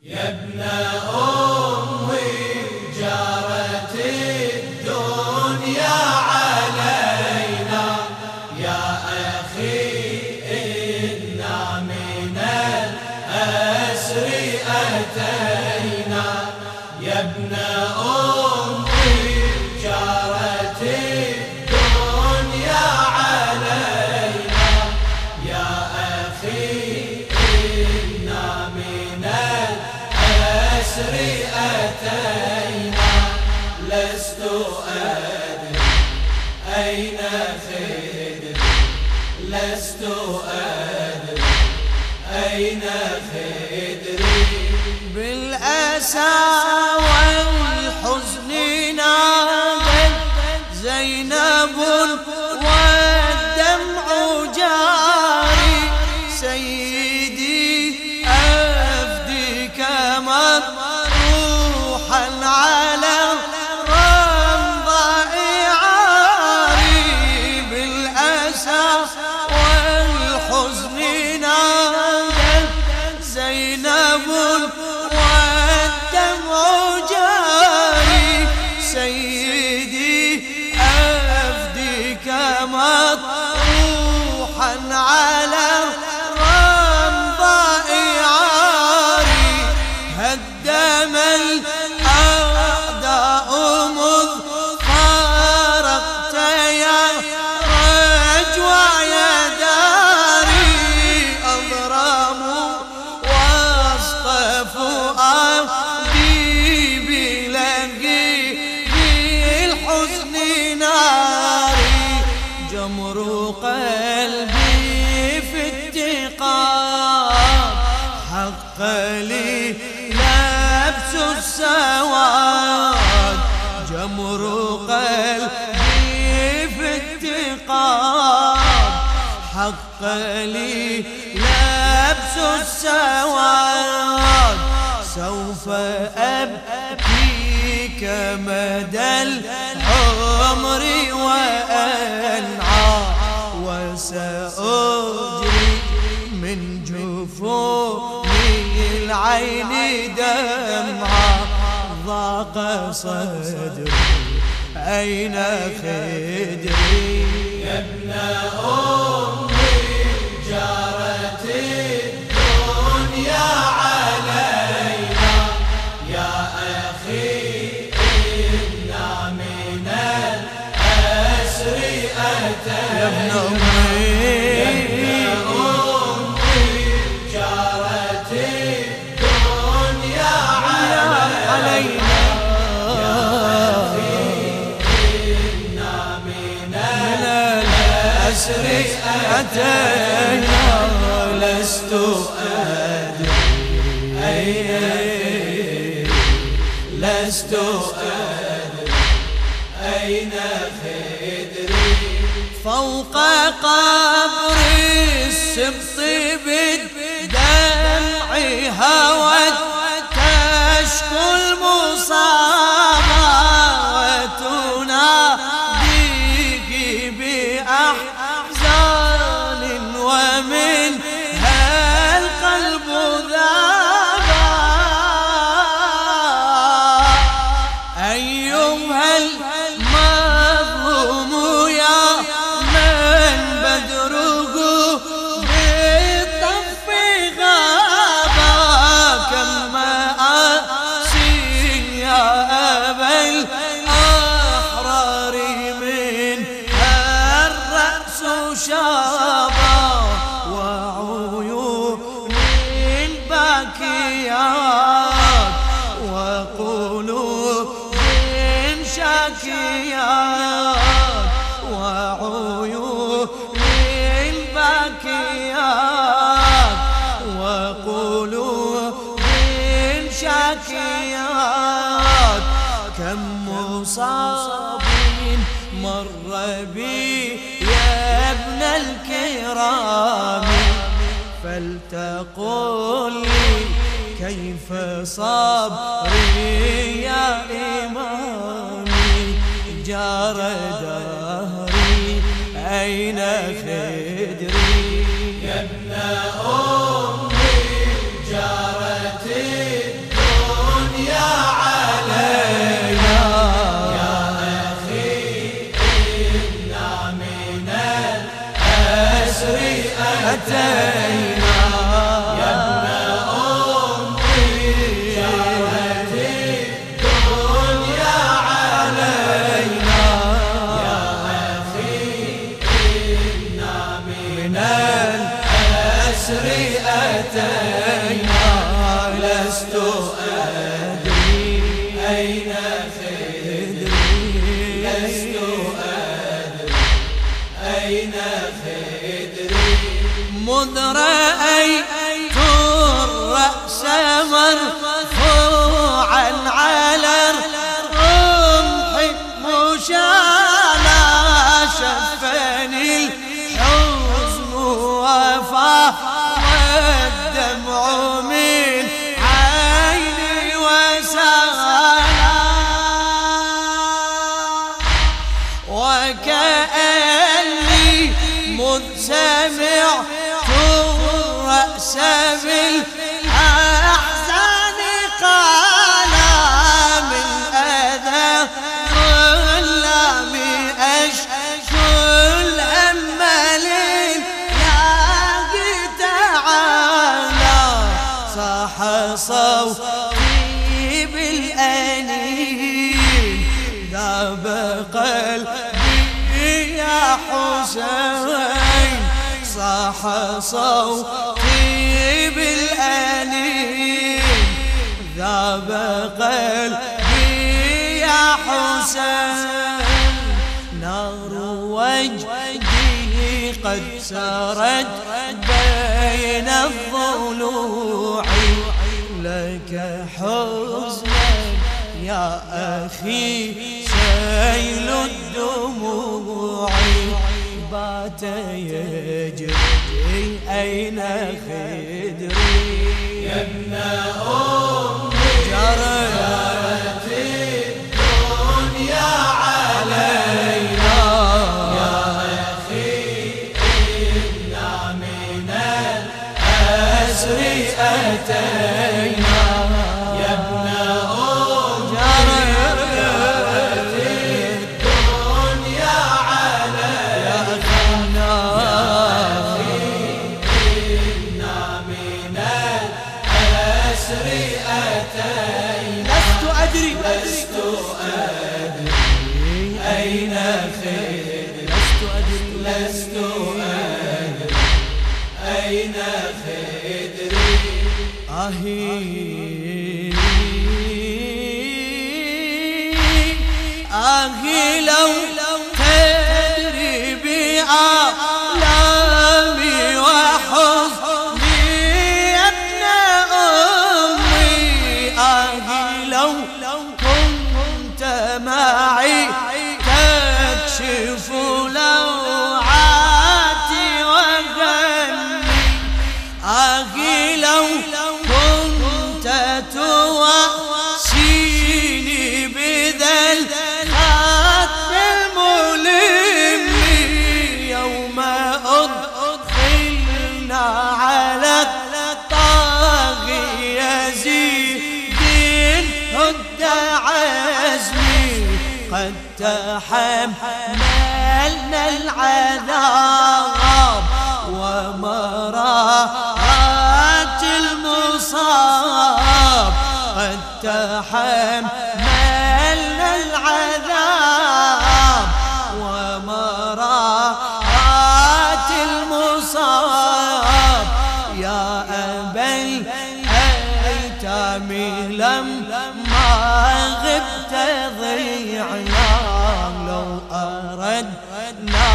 يا ابن أمي جارت الدنيا علينا، يا أخي إنا من الأسر أتينا. يا ابن أمي جارت الدنيا علينا، يا أخي إنا من الأسر أتينا. لست أدري أين خدري، لست أدري أين خدري. بالأسى والحزن نادت زينب والدمع جاري، سيدي أفديك مطروحا على رمضاء عاري. بالأسى والحزن نادت زينب والدمع جاري، سيدي أفديك مطروحا على رمضاء عاري. هدم الأعداء مذ فارقت يا رجوع يا داري، أضرموا وسط فؤادي بلهيب الحزن ناري. جمر قلبي في اتقاد حق لي لبس السواد. جمر قلبي في اتقاد حق لي لبس السواد. سوف أبكيك مدى العمر وأنعى، وسأجري من جفوني العين دمعا. ضاق صدري أين خدري. يا ابن أمي جارت الدنيا علينا، يا أخي إنا من الأسر أتينا. يا ابن أمي جارت الدنيا علينا، يا أخي إنا من الأسر أتينا. لست أدري أين، لست أدري أين خدري. فوق قبر السبط بالدمع هوت تشكو المصابة، وتناديك بأحزان ومنها القلب ذابا. أيها المظلوم يا من بدره بالطف غابا، كم مآسي يا أبا الأحرار منها الرأس شابا. وعيون باكيات وقلوب شاكيات، وعيون باكيات وقلوب شاكيات. كم مصاب مر بي يا ابن الكرام، فلتقل لي كيف صبري يا إمامي. جار دهري أين خدري. يا ابن أمي جارت أتينا لست أدري أين خدري لست أدري أين خدري مذ رأيت الرأس مرفوعا على الرمح مشالا شفني الحزن وفاض الدمع من عيني وسالا وكأني مذ سمعت الرأس بالأحزان قال من أذى اللام أشكو الهم لله تعالى صاح صوتي بالأنين ذاب قلبي يا حسين صاح صوتي بالأنين ذاب قلبي يا حسين نار وجهي قد سرت بين الضلوع لك حزنا يا أخي سيل الدموع بات يجري أين خدري يا ابن أمي جرت الدنيا علينا يا أخي إنا من الأسر أتينا يا ابن أمي جرت الدنيا علينا لست أدري أين خدري لست أدري أين خدري آهي لو تدري بأعلامي وحزني يا ابن أمي آهي لو كنت معي تكشف لوعاتي وغني آهي لو كنت تواسيني بذا الخط الملم يوم أدخلنا على الطاغي يزيد هد عزمي قد تحملنا العذاب ومرارات المصاب قد تحملنا العذاب ومرارات المصاب يا أبا الأيتام لما غبت ضيعنا لو أردنا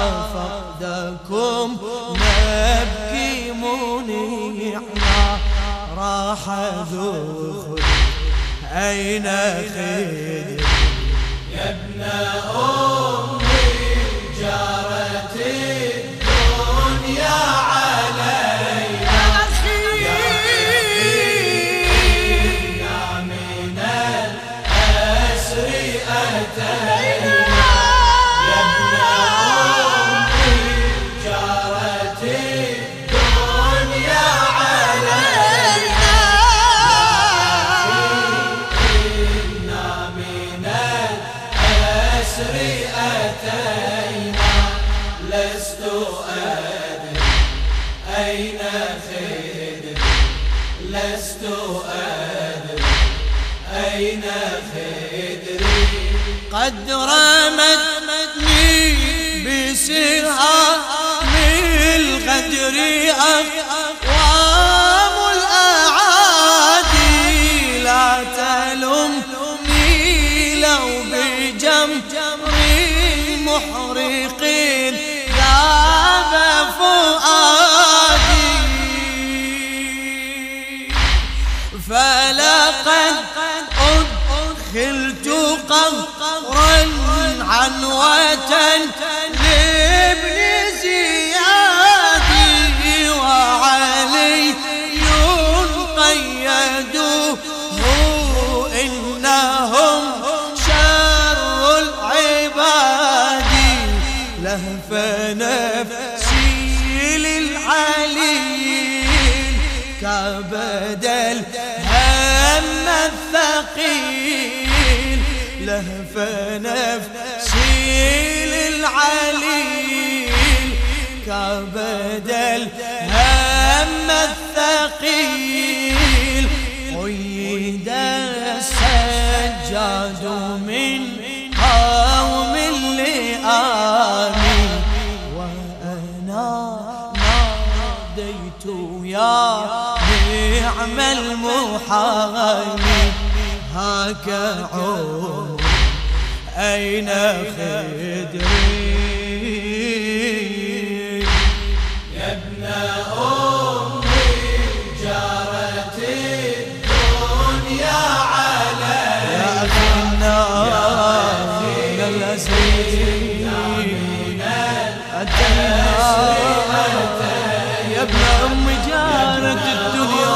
فقدكم نبكي منيعنا راح ذخر أين خدري يا ابن أمي جرت الدنيا علينا يا إنا من الأسر أتينا يا ابن أمي جرت الدنيا علينا إنا من الأسر أتينا لست أدري أين خدري لست أدري أين خدري قد رمتني بسهام الغدر أقوى فلقد أدخلت قهرا عنوة لابن زياد وعلي قيدوه إنهم شر العباد لهف نفسي للعلي كبد الهم الثقيل لهف نفسي للعلي كبد الهم الثقيل قيد السجاد من قوم لآمين وأنا ناديت يا نعم المحامي هاك عمر أين خدري يا ابن أمي جارت الدنيا علي يا أخي النار من الأسير يا ابن أمي جارت الدنيا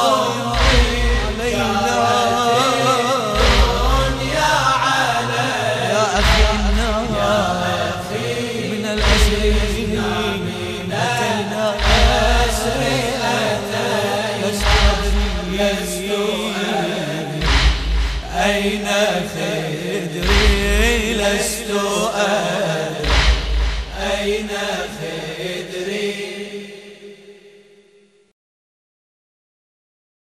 أين خدري لست أدري أين خدري